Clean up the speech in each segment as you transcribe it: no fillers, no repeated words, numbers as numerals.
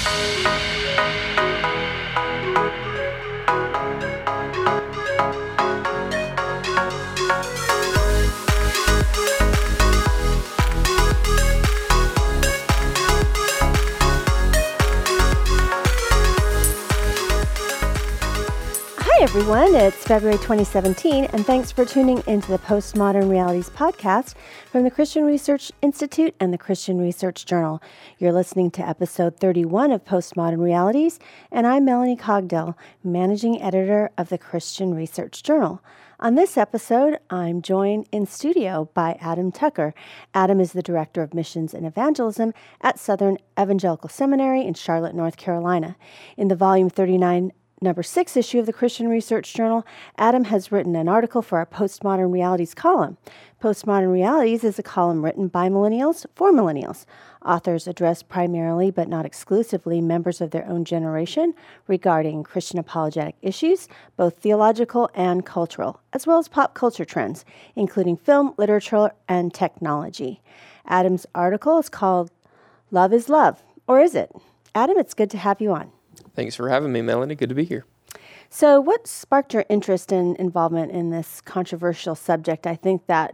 Hi, everyone. It's February 2017, and thanks for tuning into the Postmodern Realities podcast from the Christian Research Institute and the Christian Research Journal. You're listening to episode 31 of Postmodern Realities, and I'm Melanie Cogdell, managing editor of the Christian Research Journal. On this episode, I'm joined in studio by Adam Tucker. Adam is the Director of Missions and Evangelism at Southern Evangelical Seminary in Charlotte, North Carolina. In the volume 39 Number 6 issue of the Christian Research Journal, Adam has written an article for our Postmodern Realities column. Postmodern Realities is a column written by millennials for millennials. Authors address primarily, but not exclusively, members of their own generation regarding Christian apologetic issues, both theological and cultural, as well as pop culture trends, including film, literature, and technology. Adam's article is called Love is Love, or is it? Adam, it's good to have you on. Thanks for having me, Melanie. Good to be here. So what sparked your interest and involvement in this controversial subject? I think that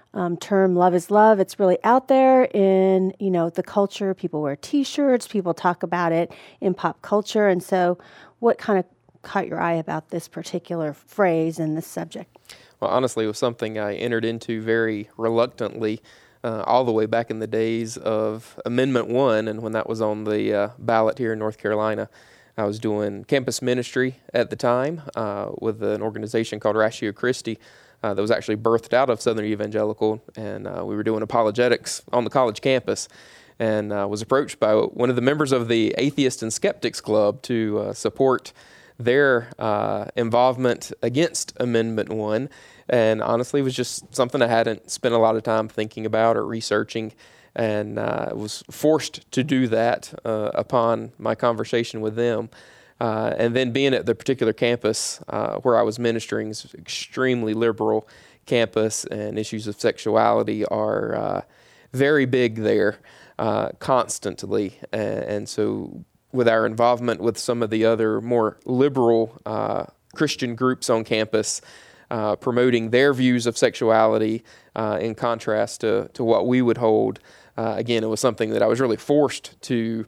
term love is love, it's really out there in, the culture. People wear T-shirts, people talk about it in pop culture. And so what kind of caught your eye about this particular phrase and this subject? Well, honestly, it was something I entered into very reluctantly all the way back in the days of Amendment 1, and when that was on the ballot here in North Carolina. I was doing campus ministry at the time with an organization called Ratio Christi that was actually birthed out of Southern Evangelical, and we were doing apologetics on the college campus, and was approached by one of the members of the Atheists and Skeptics Club to support their involvement against Amendment 1, and honestly it was just something I hadn't spent a lot of time thinking about or researching, and was forced to do that upon my conversation with them. And then being at the particular campus where I was ministering is an extremely liberal campus, and issues of sexuality are very big there constantly. And so with our involvement with some of the other more liberal Christian groups on campus, promoting their views of sexuality in contrast to what we would hold. Again, it was something that I was really forced to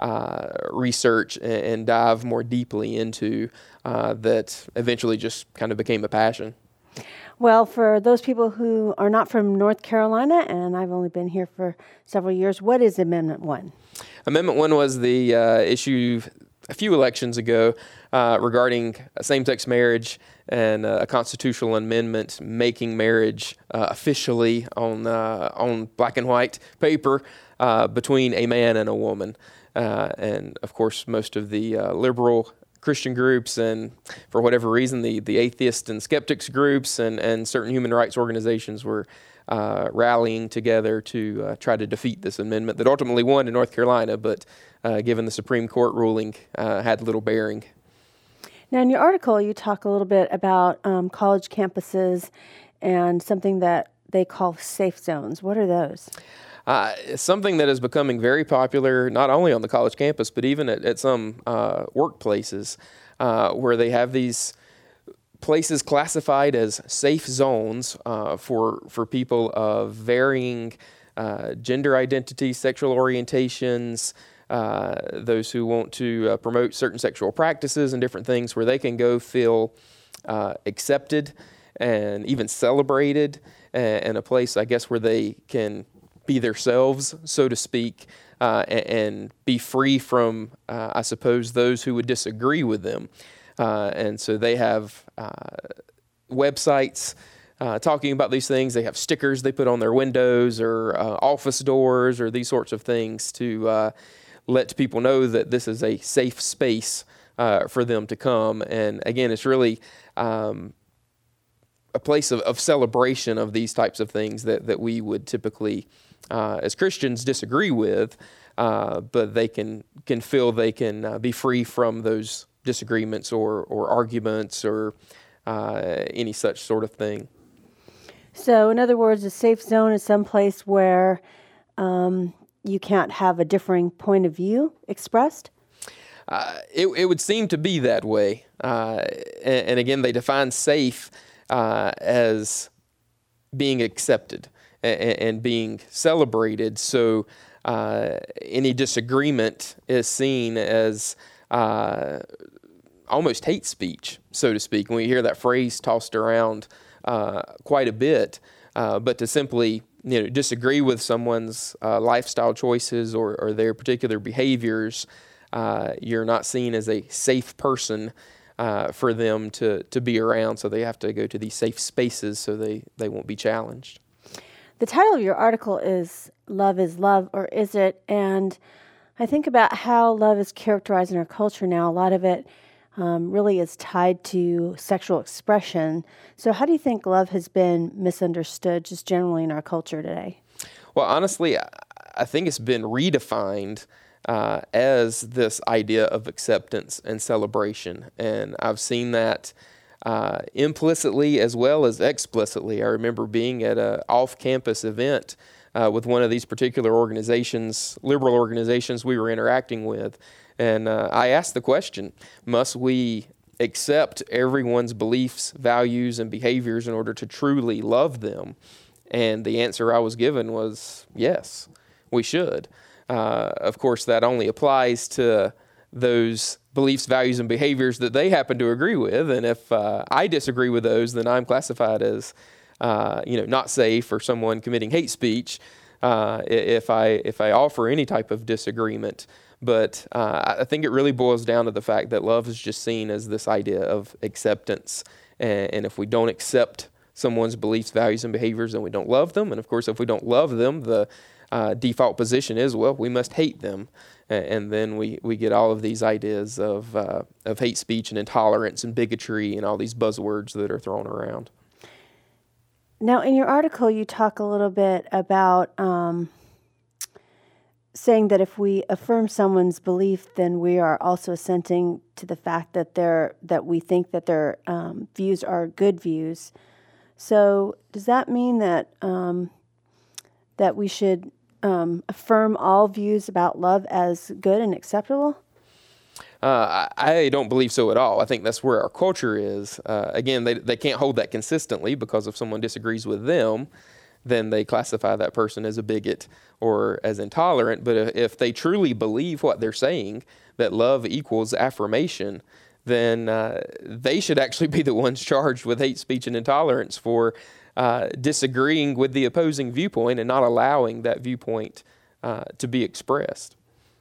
research and dive more deeply into that eventually just kind of became a passion. Well, for those people who are not from North Carolina, and I've only been here for several years, what is Amendment 1? Amendment 1 was the issue a few elections ago regarding same-sex marriage and a constitutional amendment making marriage officially on black and white paper between a man and a woman. And, of course, most of the liberal Christian groups and, for whatever reason, the atheist and skeptics groups and certain human rights organizations were rallying together to try to defeat this amendment that ultimately won in North Carolina, but given the Supreme Court ruling, had little bearing. Now, in your article, you talk a little bit about college campuses and something that they call safe zones. What are those? Something that is becoming very popular, not only on the college campus, but even at some workplaces, where they have these places classified as safe zones for people of varying gender identity, sexual orientations, those who want to promote certain sexual practices and different things, where they can go feel accepted and even celebrated, and a place, I guess, where they can be themselves, so to speak, and be free from, I suppose, those who would disagree with them. And so they have websites talking about these things. They have stickers they put on their windows or office doors or these sorts of things to let people know that this is a safe space for them to come. And again, it's really a place of celebration of these types of things that we would typically, as Christians, disagree with, but they can feel they can be free from those disagreements or arguments or any such sort of thing. So, in other words, a safe zone is someplace where you can't have a differing point of view expressed? it would seem to be that way. And again, they define safe as being accepted and being celebrated. So any disagreement is seen as almost hate speech, so to speak. When we hear that phrase tossed around quite a bit, but to simply disagree with someone's lifestyle choices or their particular behaviors, you're not seen as a safe person for them to be around. So they have to go to these safe spaces so they won't be challenged. The title of your article is Love is Love, or is it? And I think about how love is characterized in our culture now. A lot of it really is tied to sexual expression. So how do you think love has been misunderstood just generally in our culture today? Well, honestly, I think it's been redefined as this idea of acceptance and celebration. And I've seen that implicitly as well as explicitly. I remember being at an off-campus event with one of these particular organizations, liberal organizations we were interacting with. And I asked the question, must we accept everyone's beliefs, values, and behaviors in order to truly love them? And the answer I was given was, yes, we should. Of course, that only applies to those beliefs, values, and behaviors that they happen to agree with. And if I disagree with those, then I'm classified as not safe or someone committing hate speech if I offer any type of disagreement. But I think it really boils down to the fact that love is just seen as this idea of acceptance. And if we don't accept someone's beliefs, values, and behaviors, then we don't love them. And of course, if we don't love them, the default position is, well, we must hate them. And then we get all of these ideas of hate speech and intolerance and bigotry and all these buzzwords that are thrown around. Now, in your article, you talk a little bit about saying that if we affirm someone's belief, then we are also assenting to the fact that we think that their views are good views. So, does that mean that that we should affirm all views about love as good and acceptable? I don't believe so at all. I think that's where our culture is. Again, they can't hold that consistently, because if someone disagrees with them, then they classify that person as a bigot or as intolerant. But if they truly believe what they're saying, that love equals affirmation, then they should actually be the ones charged with hate speech and intolerance for disagreeing with the opposing viewpoint and not allowing that viewpoint to be expressed.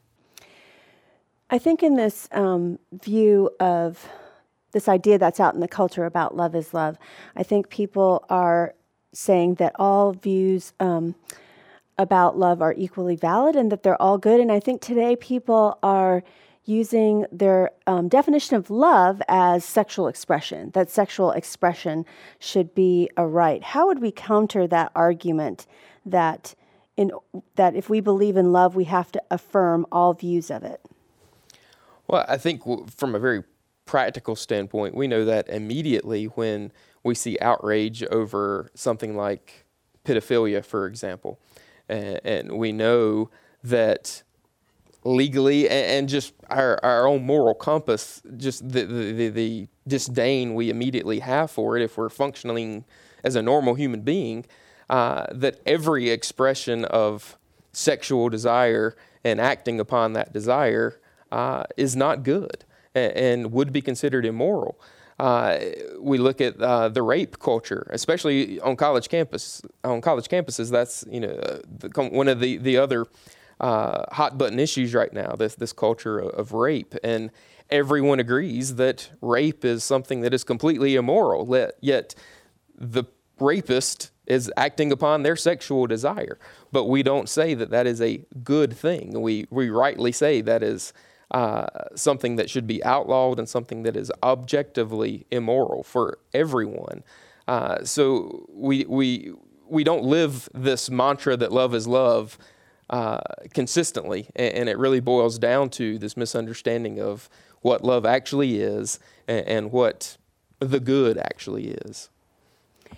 I think in this view of this idea that's out in the culture about love is love, I think people are saying that all views about love are equally valid and that they're all good. And I think today people are using their definition of love as sexual expression, that sexual expression should be a right. How would we counter that argument that if we believe in love, we have to affirm all views of it? Well, I think from a very practical standpoint, we know that immediately when we see outrage over something like pedophilia, for example, and we know that legally and just our own moral compass, just the disdain we immediately have for it if we're functioning as a normal human being, that every expression of sexual desire and acting upon that desire is not good and would be considered immoral. We look at the rape culture, especially on college campuses. That's one of the other hot button issues right now. This culture of rape, and everyone agrees that rape is something that is completely immoral. Yet the rapist is acting upon their sexual desire, but we don't say that is a good thing. We rightly say that is something that should be outlawed and something that is objectively immoral for everyone. So we don't live this mantra that love is love consistently, and it really boils down to this misunderstanding of what love actually is and what the good actually is.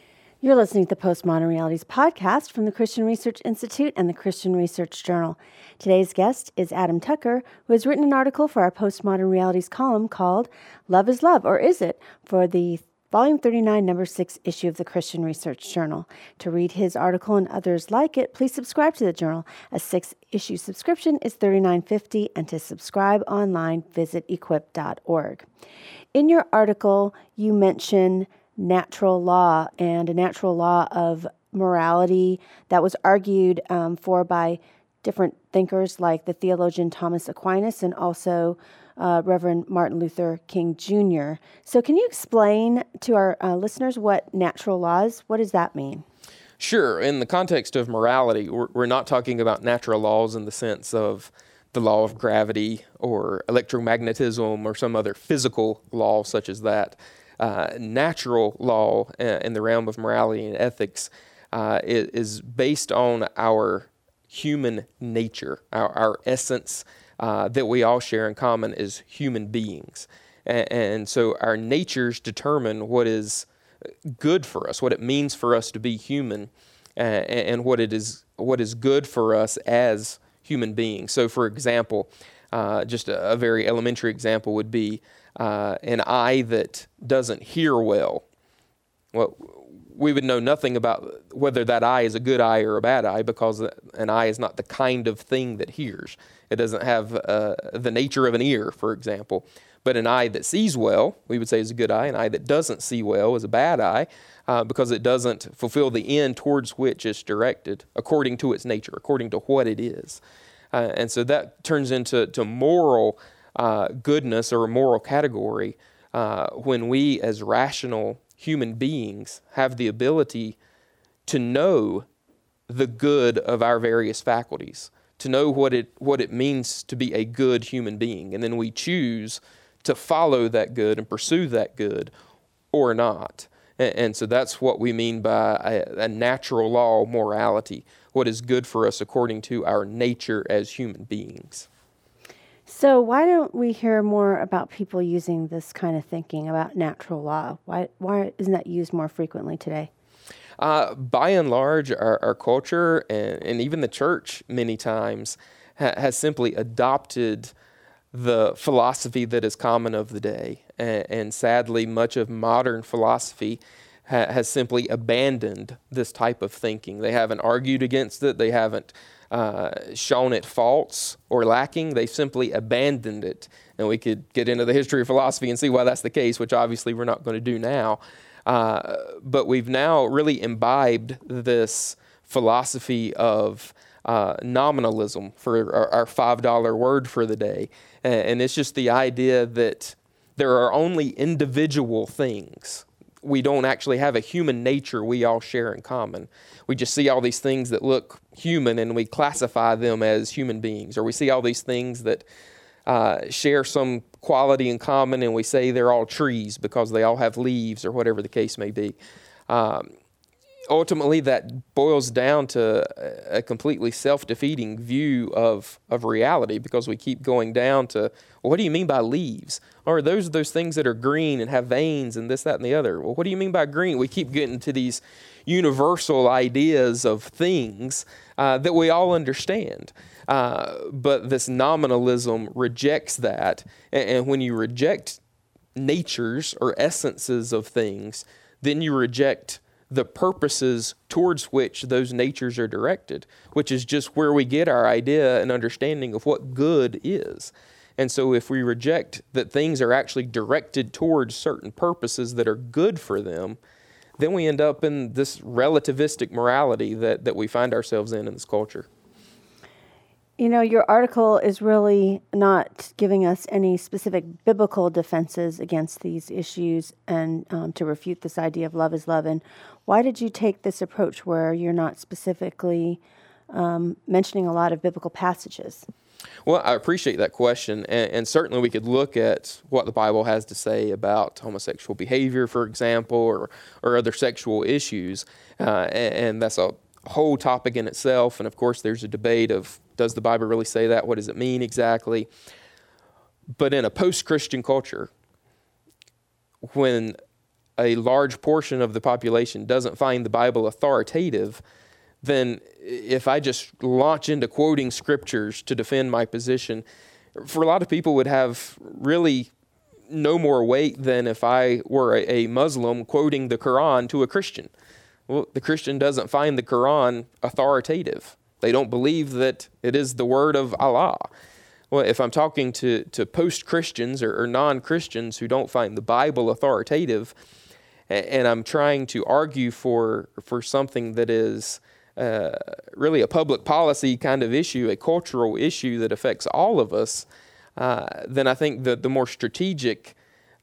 You're listening to the Postmodern Realities podcast from the Christian Research Institute and the Christian Research Journal. Today's guest is Adam Tucker, who has written an article for our Postmodern Realities column called Love is Love, or Is It?, for the Volume 39, Number 6 issue of the Christian Research Journal. To read his article and others like it, please subscribe to the journal. A 6-issue subscription is $39.50, and to subscribe online, visit equip.org. In your article, you mention natural law and a natural law of morality that was argued for by different thinkers like the theologian Thomas Aquinas and also Reverend Martin Luther King Jr. So can you explain to our listeners what natural law is? What does that mean? Sure. In the context of morality, we're not talking about natural laws in the sense of the law of gravity or electromagnetism or some other physical law such as that. Natural law in the realm of morality and ethics is based on our human nature, our essence that we all share in common as human beings. And so our natures determine what is good for us, what it means for us to be human, and what is good for us as human beings. So for example, just a very elementary example would be an eye that doesn't hear well. Well, we would know nothing about whether that eye is a good eye or a bad eye because an eye is not the kind of thing that hears. It doesn't have the nature of an ear, for example. But an eye that sees well, we would say is a good eye. An eye that doesn't see well is a bad eye because it doesn't fulfill the end towards which it's directed according to its nature, according to what it is. And so that turns into moral goodness or a moral category when we as rational human beings have the ability to know the good of our various faculties, to know what it means to be a good human being, and then we choose to follow that good and pursue that good or not. And so that's what we mean by a natural law morality, what is good for us according to our nature as human beings. So why don't we hear more about people using this kind of thinking about natural law? Why isn't that used more frequently today? By and large, our culture and even the church many times has simply adopted the philosophy that is common of the day. And sadly, much of modern philosophy has simply abandoned this type of thinking. They haven't argued against it. They haven't shown it faults or lacking. They've simply abandoned it. And we could get into the history of philosophy and see why that's the case, which obviously we're not going to do now. But we've now really imbibed this philosophy of nominalism for our $5 word for the day. And it's just the idea that there are only individual things. We don't actually have a human nature we all share in common. We just see all these things that look human and we classify them as human beings. Or we see all these things that share some quality in common and we say they're all trees because they all have leaves or whatever the case may be. Ultimately, that boils down to a completely self-defeating view of reality because we keep going down to, well, what do you mean by leaves? Or those things that are green and have veins and this, that, and the other. Well, what do you mean by green? We keep getting to these universal ideas of things that we all understand. But this nominalism rejects that. And when you reject natures or essences of things, then you reject the purposes towards which those natures are directed, which is just where we get our idea and understanding of what good is. And so if we reject that things are actually directed towards certain purposes that are good for them, then we end up in this relativistic morality that we find ourselves in this culture. You know, your article is really not giving us any specific biblical defenses against these issues and to refute this idea of love is love. And why did you take this approach where you're not specifically mentioning a lot of biblical passages? Well, I appreciate that question. And certainly we could look at what the Bible has to say about homosexual behavior, for example, or other sexual issues. And that's a whole topic in itself. And of course, there's a debate of, does the Bible really say that? What does it mean exactly? But in a post-Christian culture, when a large portion of the population doesn't find the Bible authoritative, then if I just launch into quoting scriptures to defend my position, for a lot of people would have really no more weight than if I were a Muslim quoting the Quran to a Christian. Well, the Christian doesn't find the Quran authoritative. They don't believe that it is the word of Allah. Well, if I'm talking to post-Christians or non-Christians who don't find the Bible authoritative, and I'm trying to argue for something that is really a public policy kind of issue, a cultural issue that affects all of us, then I think that the more strategic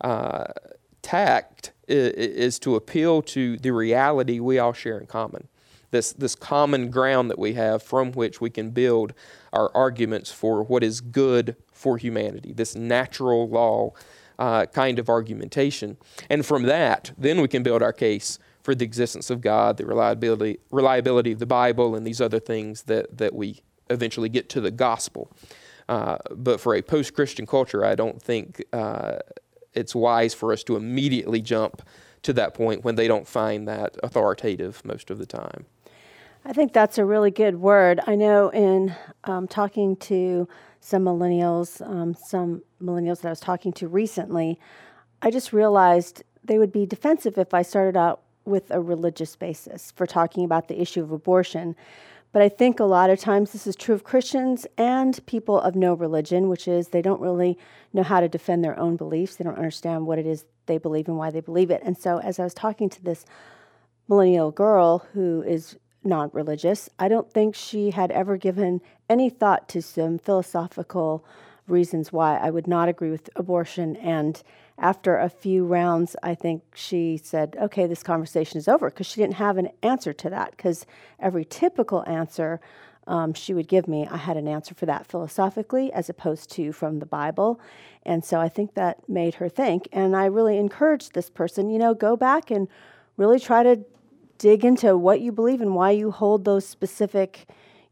tact is to appeal to the reality we all share in common. This common ground that we have from which we can build our arguments for what is good for humanity, this natural law kind of argumentation. And from that, then we can build our case for the existence of God, the reliability of the Bible, and these other things that we eventually get to the gospel. But for a post-Christian culture, I don't think it's wise for us to immediately jump to that point when they don't find that authoritative most of the time. I think that's a really good word. I know in talking to some millennials that I was talking to recently, I just realized they would be defensive if I started out with a religious basis for talking about the issue of abortion. But I think a lot of times this is true of Christians and people of no religion, which is they don't really know how to defend their own beliefs. They don't understand what it is they believe and why they believe it. And so as I was talking to this millennial girl who is not religious, I don't think she had ever given any thought to some philosophical reasons why I would not agree with abortion. And after a few rounds, I think she said, okay, this conversation is over, because she didn't have an answer to that, because every typical answer she would give me, I had an answer for that philosophically as opposed to from the Bible. And so I think that made her think. And I really encouraged this person, go back and really try to dig into what you believe and why you hold those specific,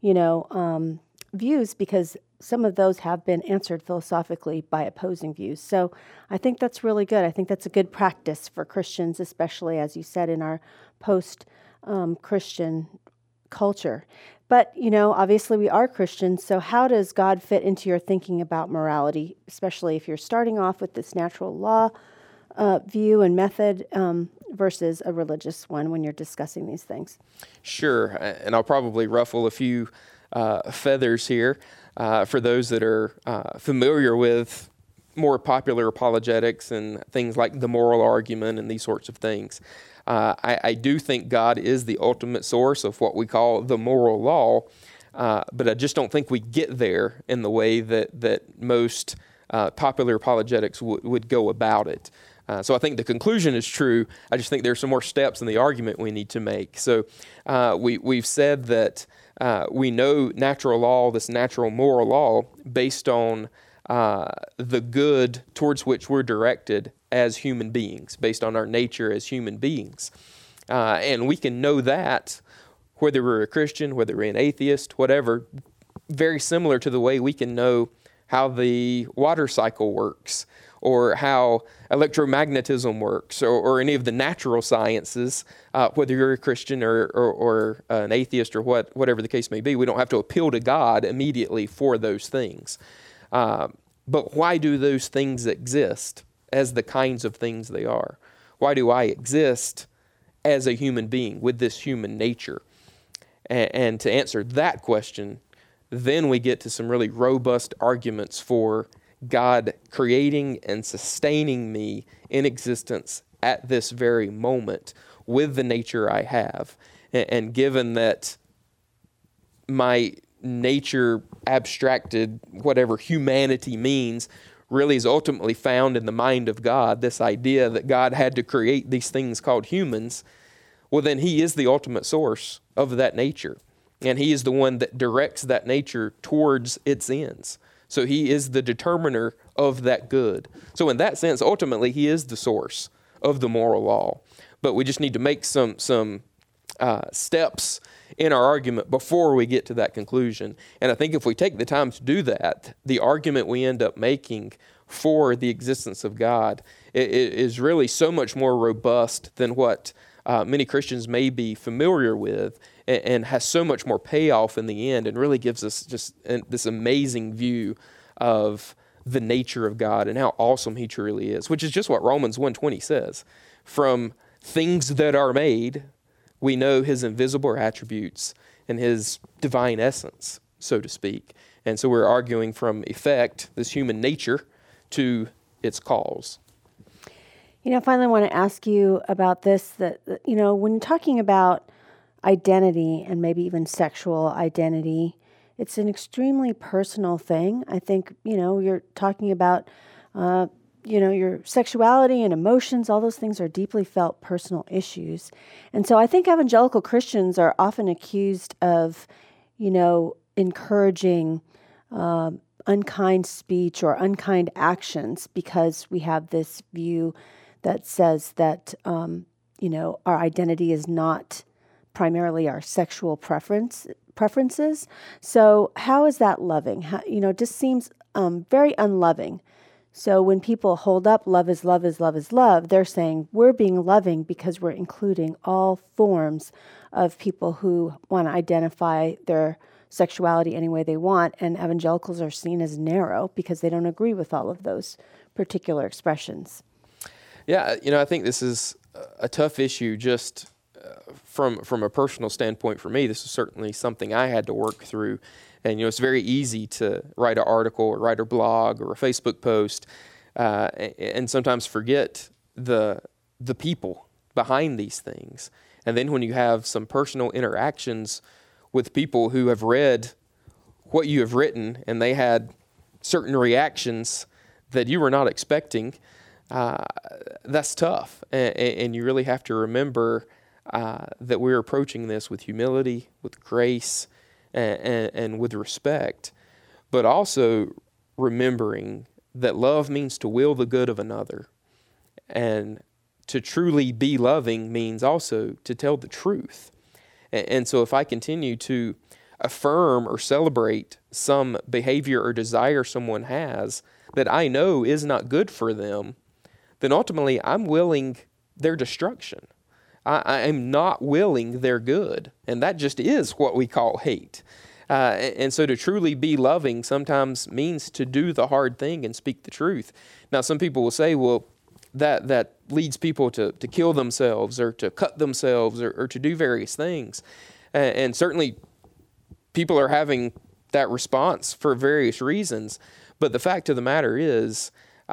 views, because some of those have been answered philosophically by opposing views. So I think that's really good. I think that's a good practice for Christians, especially, as you said, in our post-Christian culture. But, obviously we are Christians, so how does God fit into your thinking about morality, especially if you're starting off with this natural law view and method versus a religious one when you're discussing these things? Sure, and I'll probably ruffle a few feathers here for those that are familiar with more popular apologetics and things like the moral argument and these sorts of things. I do think God is the ultimate source of what we call the moral law, but I just don't think we get there in the way that most popular apologetics would go about it. So I think the conclusion is true. I just think there's some more steps in the argument we need to make. So we've said that we know natural law, this natural moral law, based on the good towards which we're directed as human beings, based on our nature as human beings. And we can know that, whether we're a Christian, whether we're an atheist, whatever, very similar to the way we can know how the water cycle works, or how electromagnetism works, or any of the natural sciences, whether you're a Christian or an atheist or whatever the case may be. We don't have to appeal to God immediately for those things. But why do those things exist as the kinds of things they are? Why do I exist as a human being with this human nature? And to answer that question, then we get to some really robust arguments for God creating and sustaining me in existence at this very moment with the nature I have. And given that my nature abstracted, whatever humanity means, really is ultimately found in the mind of God, this idea that God had to create these things called humans, well, then He is the ultimate source of that nature. And He is the one that directs that nature towards its ends. So He is the determiner of that good. So in that sense, ultimately, He is the source of the moral law. But we just need to make some steps in our argument before we get to that conclusion. And I think if we take the time to do that, the argument we end up making for the existence of God is really so much more robust than what many Christians may be familiar with, and has so much more payoff in the end, and really gives us just this amazing view of the nature of God and how awesome he truly is, which is just what Romans 1:20 says. From things that are made, we know his invisible attributes and his divine essence, so to speak. And so we're arguing from effect, this human nature, to its cause. Finally, I want to ask you about this, that, when talking about identity and maybe even sexual identity, it's an extremely personal thing. I think, you're talking about, your sexuality and emotions, all those things are deeply felt personal issues. And so I think evangelical Christians are often accused of, encouraging unkind speech or unkind actions because we have this view that says that, our identity is not primarily our sexual preferences. So how is that loving? It just seems very unloving. So when people hold up love is love is love is love, they're saying we're being loving because we're including all forms of people who want to identify their sexuality any way they want, and evangelicals are seen as narrow because they don't agree with all of those particular expressions. Yeah, I think this is a tough issue just from a personal standpoint for me. This is certainly something I had to work through. And, it's very easy to write an article or write a blog or a Facebook post and sometimes forget the people behind these things. And then when you have some personal interactions with people who have read what you have written and they had certain reactions that you were not expecting, that's tough. And you really have to remember that we're approaching this with humility, with grace, and with respect, but also remembering that love means to will the good of another. And to truly be loving means also to tell the truth. And so if I continue to affirm or celebrate some behavior or desire someone has that I know is not good for them, then ultimately I'm willing their destruction. I am not willing their good. And that just is what we call hate. And so to truly be loving sometimes means to do the hard thing and speak the truth. Now, some people will say, well, that leads people to kill themselves or to cut themselves or to do various things. And certainly people are having that response for various reasons. But the fact of the matter is,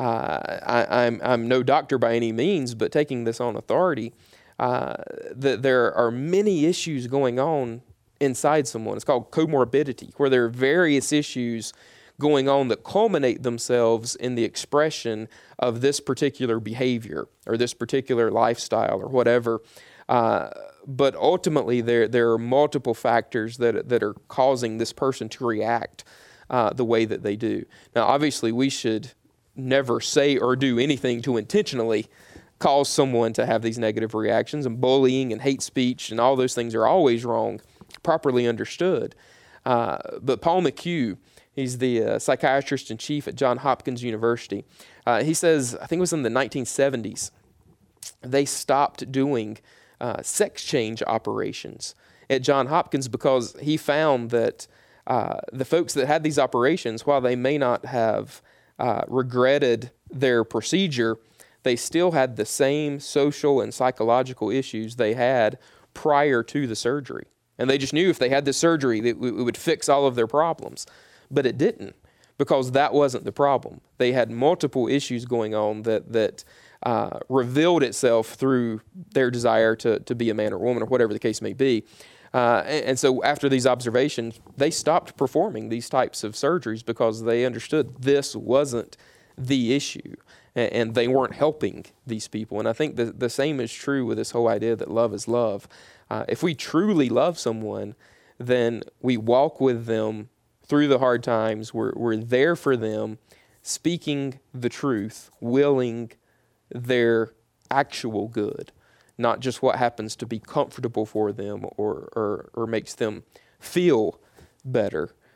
I'm no doctor by any means, but taking this on authority, that there are many issues going on inside someone. It's called comorbidity, where there are various issues going on that culminate themselves in the expression of this particular behavior or this particular lifestyle or whatever. But ultimately, there are multiple factors that are causing this person to react the way that they do. Now, obviously, we should never say or do anything to intentionally cause someone to have these negative reactions, and bullying and hate speech and all those things are always wrong, properly understood. But Paul McHugh, he's the psychiatrist in chief at Johns Hopkins University. He says, I think it was in the 1970s, they stopped doing sex change operations at Johns Hopkins because he found that the folks that had these operations, while they may not have regretted their procedure, they still had the same social and psychological issues they had prior to the surgery. And they just knew if they had this surgery, that it would fix all of their problems. But it didn't, because that wasn't the problem. They had multiple issues going on that revealed itself through their desire to be a man or woman or whatever the case may be. And so after these observations, they stopped performing these types of surgeries because they understood this wasn't the issue. And they weren't helping these people. And I think the same is true with this whole idea that love is love. If we truly love someone, then we walk with them through the hard times. We're there for them, speaking the truth, willing their actual good, not just what happens to be comfortable for them or makes them feel better.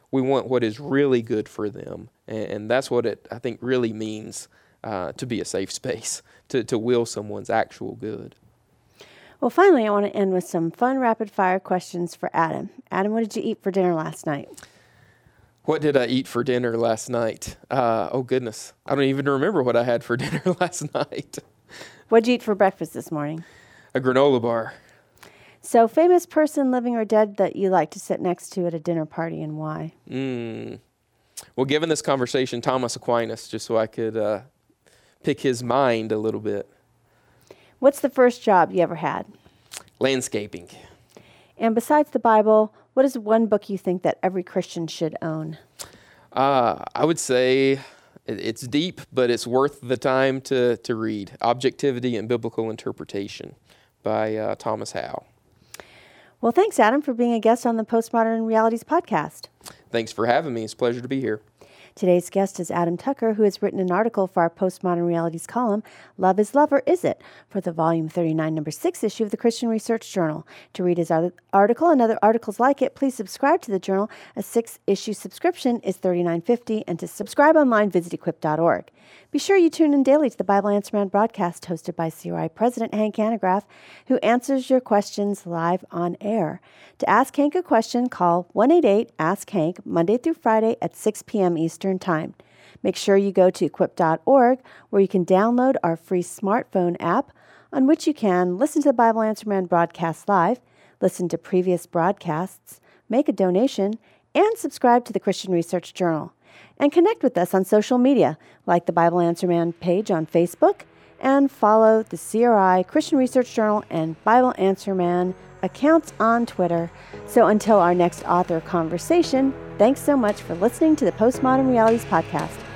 We want what is really good for them. And that's what it, I think, really means to be a safe space, to will someone's actual good. Well, finally, I want to end with some fun rapid-fire questions for Adam. Adam, what did you eat for dinner last night? What did I eat for dinner last night? Oh, goodness. I don't even remember what I had for dinner last night. What did you eat for breakfast this morning? A granola bar. So, famous person, living or dead, that you like to sit next to at a dinner party, and why? Well, given this conversation, Thomas Aquinas, just so I could pick his mind a little bit. What's the first job you ever had? Landscaping. And besides the Bible, what is one book you think that every Christian should own? I would say it's deep, but it's worth the time to read. Objectivity and Biblical Interpretation by Thomas Howe. Well, thanks, Adam, for being a guest on the Postmodern Realities podcast. Thanks for having me. It's a pleasure to be here. Today's guest is Adam Tucker, who has written an article for our Postmodern Realities column, Love is Love or Is It?, for the Volume 39, Number 6 issue of the Christian Research Journal. To read his article and other articles like it, please subscribe to the journal. A 6-issue subscription is $39.50, and to subscribe online, visit equip.org. Be sure you tune in daily to the Bible Answer Man broadcast hosted by CRI President Hank Hanegraaff, who answers your questions live on air. To ask Hank a question, call 1-888-ASK-HANK, Monday through Friday at 6 p.m. Eastern Time. Make sure you go to equip.org, where you can download our free smartphone app, on which you can listen to the Bible Answer Man broadcast live, listen to previous broadcasts, make a donation, and subscribe to the Christian Research Journal. And connect with us on social media, like the Bible Answer Man page on Facebook, and follow the CRI, Christian Research Journal, and Bible Answer Man accounts on Twitter. So until our next author conversation, thanks so much for listening to the Postmodern Realities podcast.